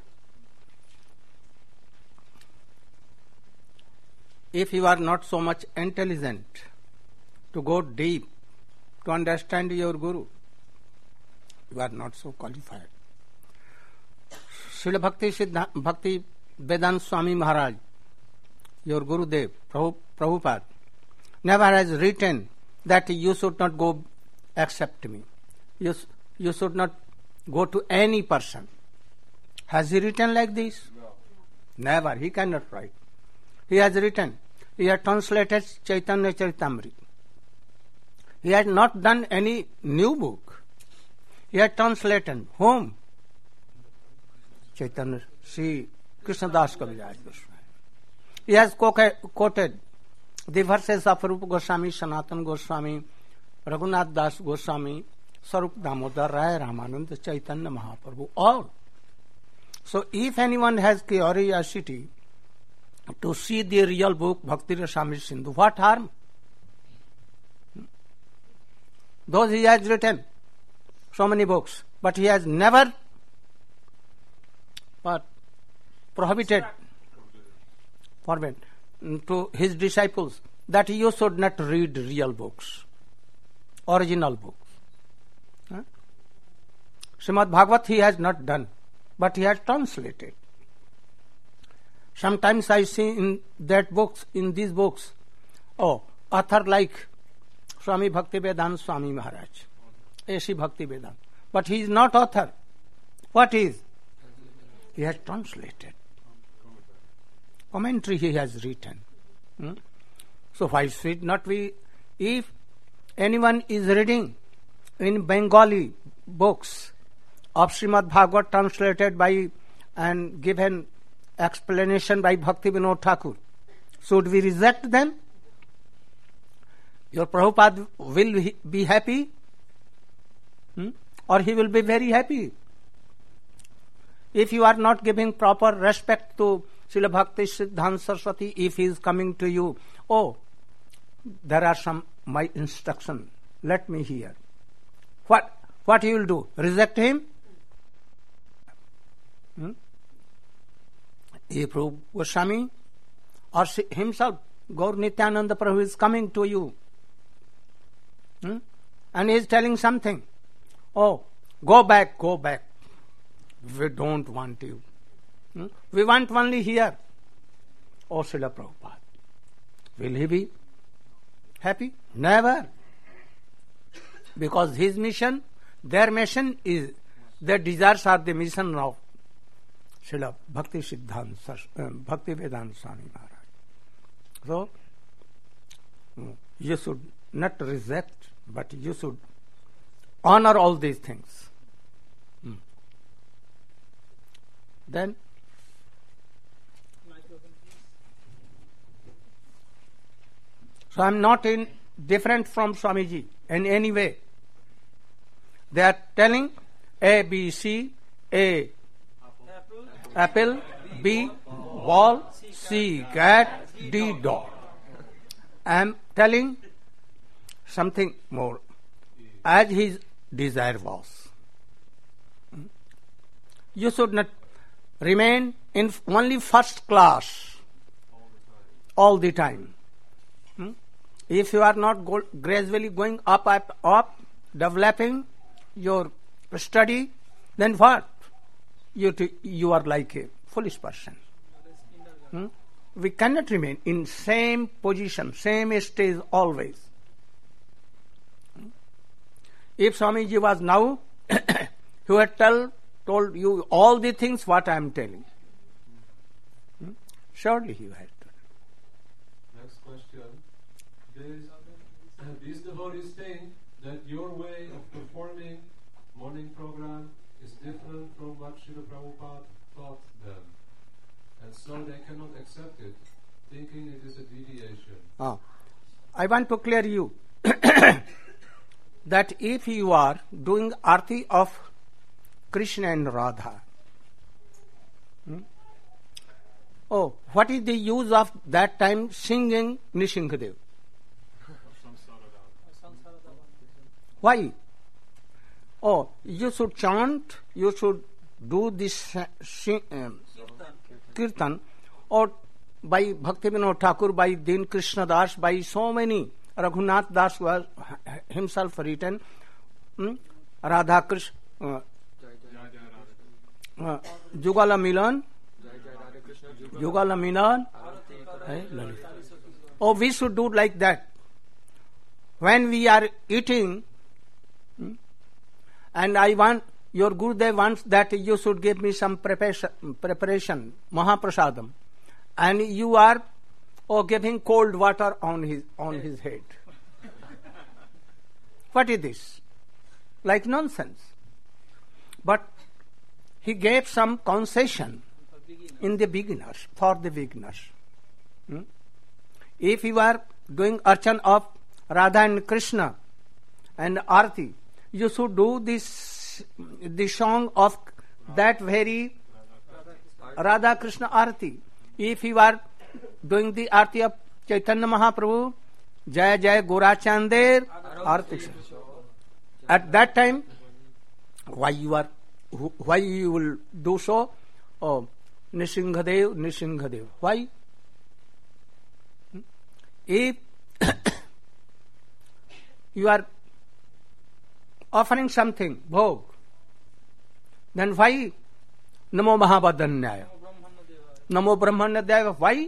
if you are not so much intelligent to go deep, to understand your Guru, you are not so qualified. Srila Bhakti Vedanta Swami Maharaj, your Gurudev, Prabhupada, never has written that you should not go accept me. You should not go to any person. Has he written like this? No. Never. He cannot write. He has written. He has translated Chaitanya Charitamrita. He has not done any new book. He has translated whom? Chaitanya Sri Krishnadas Kaviraj Goswami. He has quoted the verses of Rupa Goswami, Sanatana Goswami, Raghunath Das Goswami, Sarup Damodar Rai, Ramananda, Chaitanya Mahaprabhu, all. So if anyone has curiosity to see the real book, Bhakti Rasamrita Sindhu, what harm? Though he has written so many books, but he has never prohibited, forbid to his disciples that you should not read real books, original books. Srimad Bhagavat he has not done, but he has translated. Sometimes I see in these books, author like Swami Bhakti Vedanta Swami Maharaj, A.C. Bhakti Vedanta. But he is not author. What is? He has translated. Commentary he has written. So why should not we, if anyone is reading in Bengali books of Srimad Bhagavat translated by and given explanation by Bhakti Vinod Thakur, should we reject them? Your Prabhupada will be happy? Or he will be very happy? If you are not giving proper respect to Srila Bhakti Siddhanta Saraswati, if he is coming to you, there are some my instruction, let me hear. What you will do? Reject him? If Rupa Goswami or himself, Gaur Nityananda Prabhu is coming to you, and he is telling something, go back. We don't want you. We want only here. Srila Prabhupada. Will he be happy? Never. Because his mission, their mission is, their desires are the mission of Srila Bhakti Siddhanta, Bhakti Vedanta Swami Maharaj. So, you should not reject, but you should honor all these things. Then, so I am not different from Swamiji in any way. They are telling A, B, C, A, apple, B, ball, C, cat, D, dog. I am telling something more, as his desire was. You should not remain in only first class all the time. If you are not gradually going up, developing your study, then what? You are like a foolish person. We cannot remain in same position, same stage always. If Swamiji was now, he would told you all the things what I am telling. Surely he had told. Next question. These devotees think that your way of performing morning program is different from what Srila Prabhupada taught them. And so they cannot accept it, thinking it is a deviation. I want to clear you that if you are doing arti of Krishna and Radha, what is the use of that time singing Nishingadev? Why? You should chant, you should do this kirtan, or by Bhakti Vinod Thakur, by Din Krishna Das, by so many, Raghunath Das was himself written, Radha Krishna, Jugala Milan, Jugala Milan. Oh, we should do like that. When we are eating, and your Gurudev wants that you should give me some preparation, Mahaprasadam, and you are giving cold water on his head. What is this? Like nonsense. But he gave some concession in the beginners, for the beginners. If you are doing archan of Radha and Krishna and Arti, you should do the song of that very Radha Krishna Arti. If you are doing the Arti of Chaitanya Mahaprabhu, Jaya Jaya Gorachander Arti, at that time, why you will do so? Oh, Nishingadev, Nishingadev. Why? If you are offering something, bhog, then why Namo Mahabadanyaya? Namo Brahmanadhyaya. Why?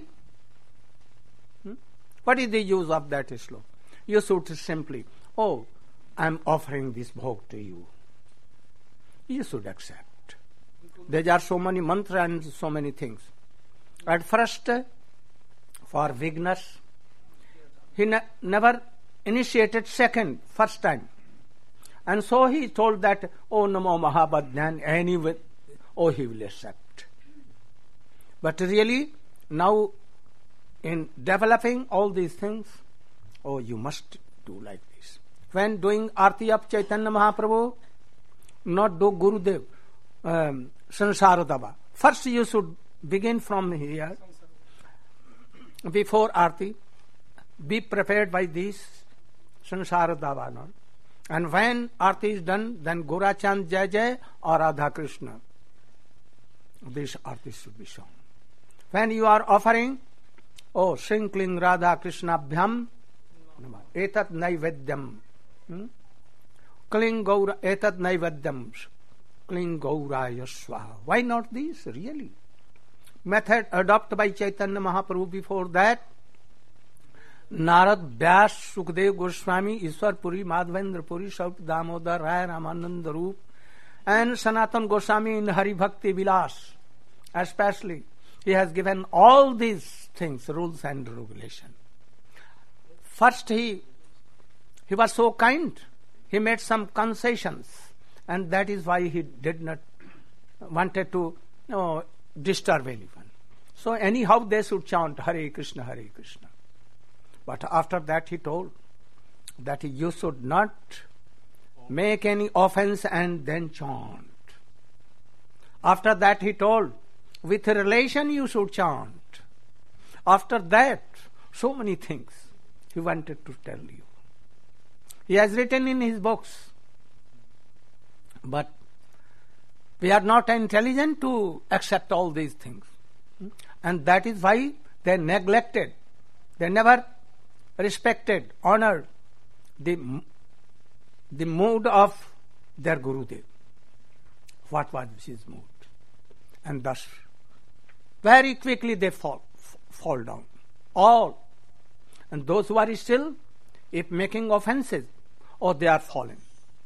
What is the use of that sloka? You should simply, oh, I am offering this bhog to you. You should accept. There are so many mantras and so many things. At first, for Vignas, he never initiated first time. And so he told that, oh, Namo Mahabadhyan, anyway, oh, he will accept. But really, now, in developing all these things, oh, you must do like this. When doing Arti of Chaitanya Mahaprabhu, not do Gurudev, Sansaradava. First you should begin from here. Before Arti, be prepared by this Sansaradava. And when Arti is done, then Gorachand Jai Jai or Radha Krishna. This Arti should be shown. When you are offering, oh, Shrinkling Radha Krishna Bhyam, Etat Naivedyam. Kling Gaura Etat Naivadyam Kling Gauraya Swaha. Why not this? Really? Method adopted by Chaitanya Mahaprabhu. Before that, Narad, Vyas, Sukdev Goswami, Ishwar Puri, Madhavendra Puri, Saup Damodar, Rai, Ramananda Roop, and Sanatan Goswami in Hari Bhakti Vilas. Especially, he has given all these things, rules and regulation. First, he was so kind. He made some concessions, and that is why he did not wanted to disturb anyone. So anyhow they should chant Hare Krishna, Hare Krishna. But after that he told that you should not make any offense and then chant. After that he told, with relation you should chant. After that, so many things he wanted to tell you. He has written in his books. But we are not intelligent to accept all these things. And that is why they neglected. They never respected, honored the mood of their Gurudev. What was his mood? And thus, very quickly they fall down. All. And those who are still, if making offenses, they are fallen.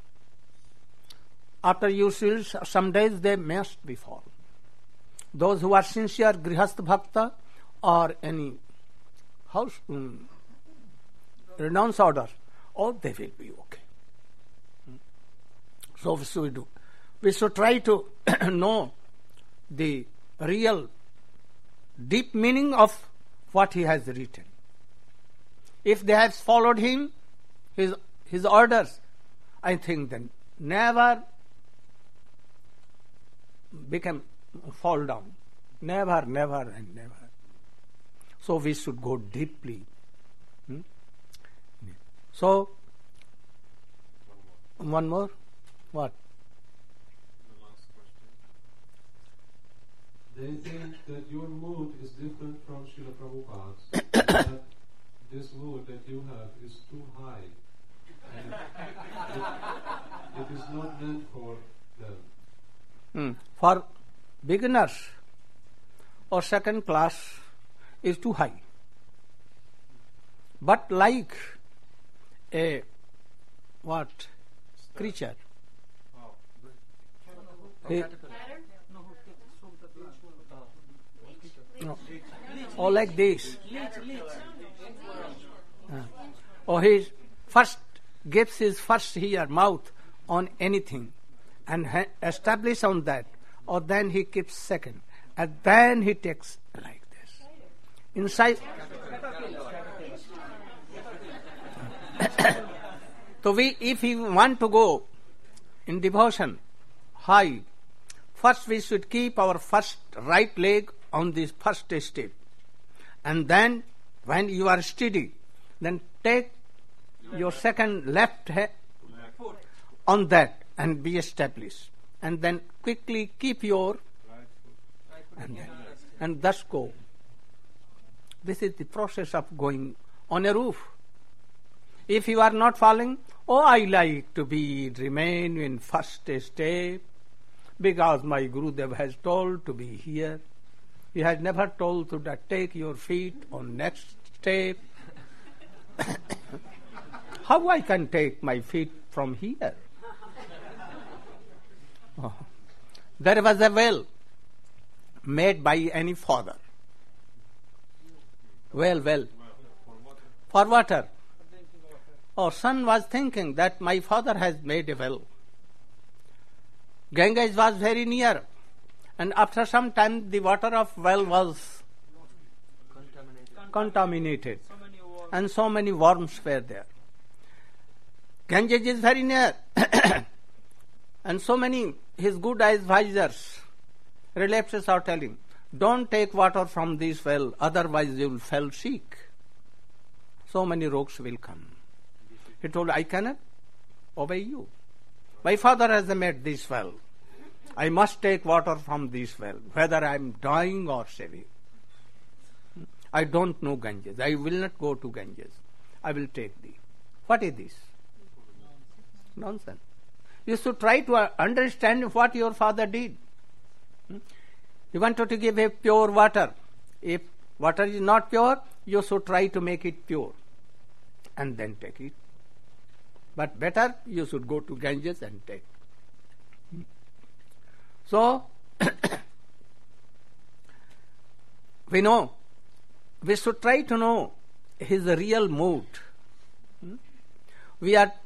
After you see some days they must be fallen. Those who are sincere Grihastha Bhakta or any house renounce order, they will be okay. So we should try to know the real deep meaning of what he has written. If they have followed him, his orders, I think then never fall down. Never, never and never. So we should go deeply. So, one more? What? The last question. They think that your mood is different from Srila Prabhupada's. That this mood that you have is too high. And it is not meant for them. For beginners or second class is too high. But like a creature, or like this, or his first gives his first mouth on anything and establish on that, or then he keeps second, and then he takes like this inside. So if we want to go in devotion high, first we should keep our first right leg on this first step, and then when you are steady, then take your second left foot on that and be established, and then quickly keep your and thus go. This is the process of going on a roof. If you are not falling, I like to remain in first step because my Gurudev has told to be here. He has never told to take your feet on next step. How I can take my feet from here? There was a well made by any father. Well, for water. Son was thinking that my father has made a well. Ganges was very near, and after some time the water of well was contaminated, and so many worms were there. Ganges is very near, and so many his good advisors, relatives are telling, don't take water from this well, otherwise you will fall sick. So many rogues will come. He told, I cannot obey you. My father has made this well. I must take water from this well, whether I am dying or saving. I don't know Ganges. I will not go to Ganges. I will take thee. What is this? Nonsense. You should try to understand what your father did. You wanted to give a pure water. If water is not pure, you should try to make it pure and then take it. But better, you should go to Ganges and take. So, we should try to know his real mood. We are,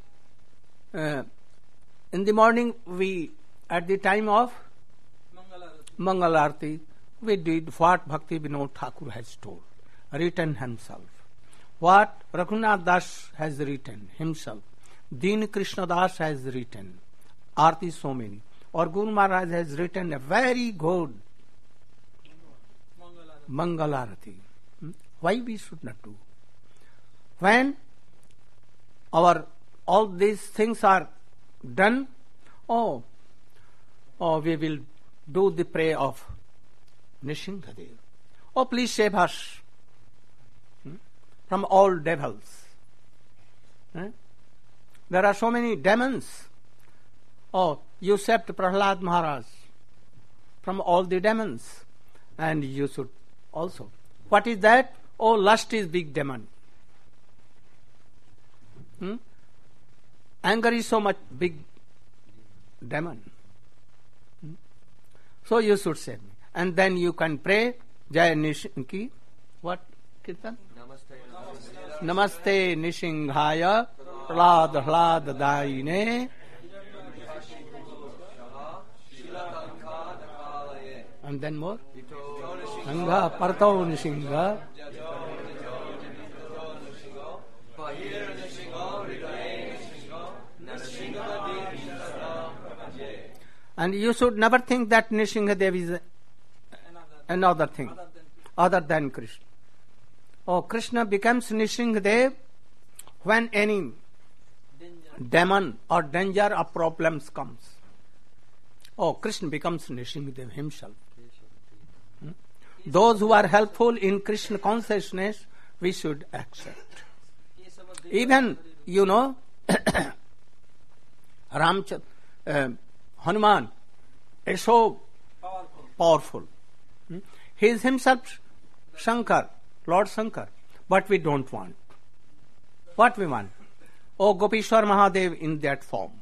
in the morning, at the time of Mangal Arati, we did what Bhakti Vinod Thakur has told, written himself. What Raghunath Das has written himself. Deen Krishna Das has written. Arti so many. Or Guru Maharaj has written a very good Mangalarati. Why we should not do? When all these things are done, we will do the prayer of Nishingadev. Please save us from all devils. There are so many demons. You saved Prahlad Maharaj from all the demons. And you should also. What is that? Lust is big demon. Anger is so much big demon. So you should save me. And then you can pray Jai Nishinki. What? Kirtan? Namaste Nishinghaya Prahlad Hlad Daine. And then more. Sangha Partau Nishinga. And you should never think that Nishingadev is another thing other than Krishna. Krishna becomes Nishingadev when any demon or danger or problems comes. Krishna becomes Nishingadev himself. Those who are helpful in Krishna consciousness, we should accept. Even, Hanuman is so powerful. He is himself Shankar, Lord Shankar. But we don't want. What we want? Oh, Gopishwar Mahadev in that form.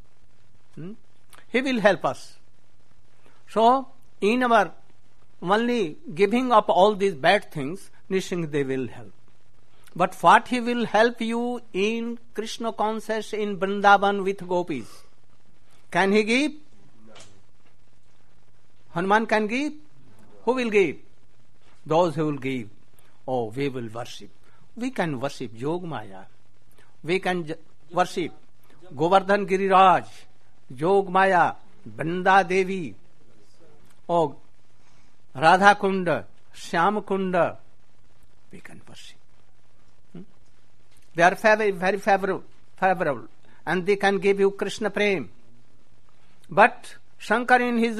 He will help us. So, in our only giving up all these bad things, Nrsimhadev will help. But what he will help you in Krishna consciousness in Vrindavan with gopis? Can he give? No. Hanuman can give? Who will give? Those who will give. Oh, we will worship. We can worship Yog Maya. We can worship Govardhan Giriraj, Yog Maya, Vrinda Devi, oh, Radha Kunda, Shyam Kunda. We can worship. They are very favorable, and they can give you Krishna Prem. But Shankar in his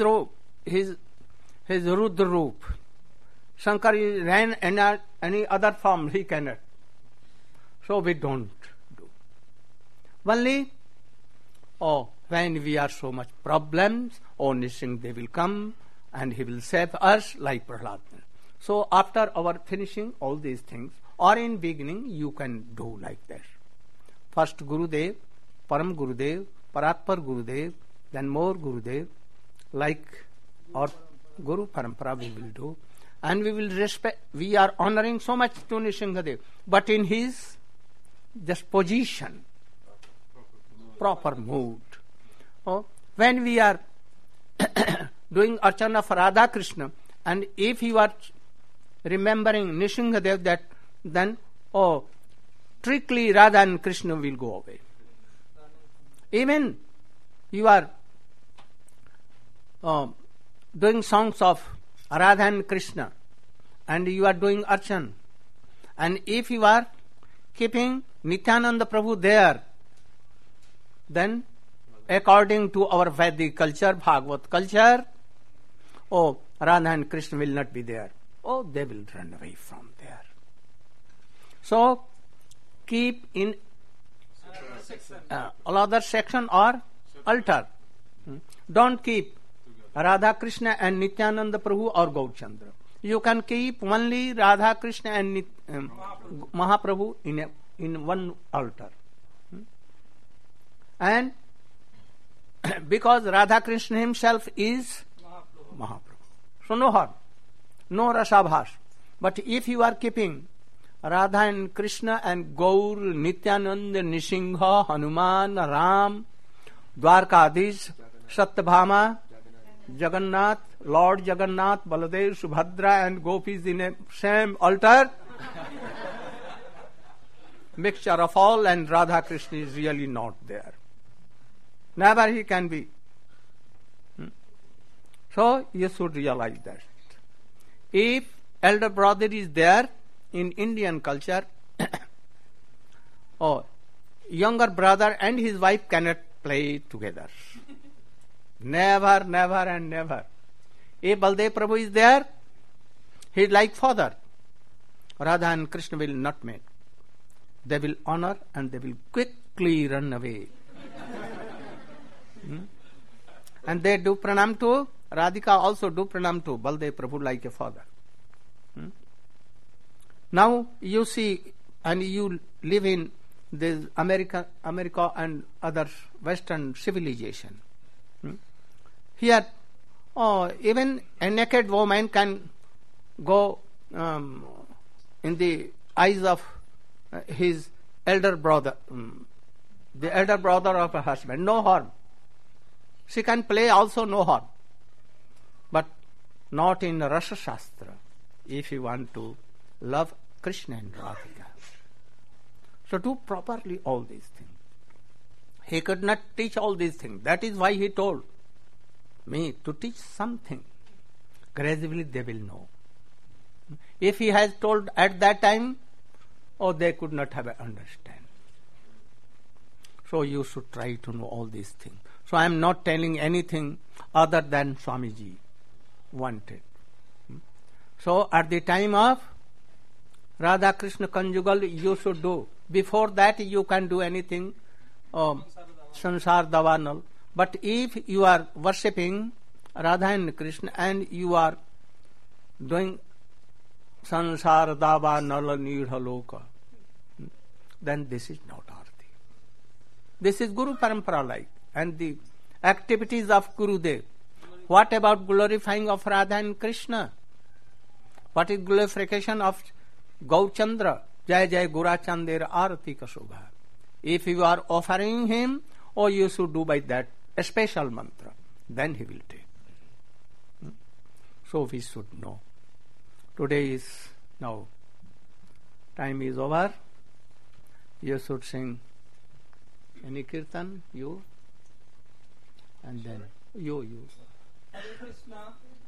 Rudra Roop, Shankar ran any other form, he cannot. So we don't do. Only, when we are so much problems, Nrsimhadev will come and he will save us like Prahlad. So after our finishing all these things, or in beginning, you can do like that. First Gurudev, Param Gurudev, Paratpar Gurudev, then more Gurudev, like our Guru Parampara we will do. And we will respect, we are honoring so much to Nrsimhadev, but in his just position, proper mood. When we are doing Archana for Radha Krishna, and if you are remembering Nrsimhadev, that then strictly Radha and Krishna will go away. Even you are doing songs of Radha and Krishna, and you are doing Archan, and if you are keeping Nityananda Prabhu there, then according to our Vedic culture, Bhagavad culture, Radha and Krishna will not be there. They will run away from there. So, keep in another section or altar. Don't keep Radha Krishna and Nityananda Prabhu or Gaurchandra. You can keep only Radha Krishna and Mahaprabhu in one altar. And because Radha Krishna himself is Mahaprabhu. So no harm, no rasabhas. But if you are keeping Radha and Krishna and Gaur, Nityananda, Nrsimha, Hanuman, Ram, Dwarkadish, Satyabhama, Jagannath, Lord Jagannath, Baladev, Subhadra and Gopis in a same altar, mixture of all, and Radha Krishna is really not there. Never he can be. So you should realize that. If elder brother is there in Indian culture, younger brother and his wife cannot play together. Never, never and never. If Baldev Prabhu is there, he is like father. Radha and Krishna will not make. They will honor and they will quickly run away. And they do pranam to Radhika, also do pranam to Baldev Prabhu like a father. Now you see, and you live in this America and other Western civilization. Here, even a naked woman can go in the eyes of his elder brother, the elder brother of a husband, no harm. She can play also, no harm. But not in Rasa Shastra, if you want to love Krishna and Radhika. So do properly all these things. He could not teach all these things. That is why he told me to teach something. Gradually they will know. If he has told at that time, they could not have understand. So you should try to know all these things. So I am not telling anything other than Swamiji wanted. So at the time of Radha Krishna conjugal, you should do. Before that you can do anything, Sansar Davanal. But if you are worshipping Radha and Krishna, and you are doing sansar dava nala nidha loka, then this is not arti. This is Guru Parampara like, and the activities of Gurudev. What about glorifying of Radha and Krishna? What is glorification of Gaurchandra? Jai Jai Gurachandir Arati ka Shobha. If you are offering him, or you should do by that a special mantra, then he will take. So we should know. Today is now, time is over. You should sing any kirtan, you, and then you. Hare Krishna.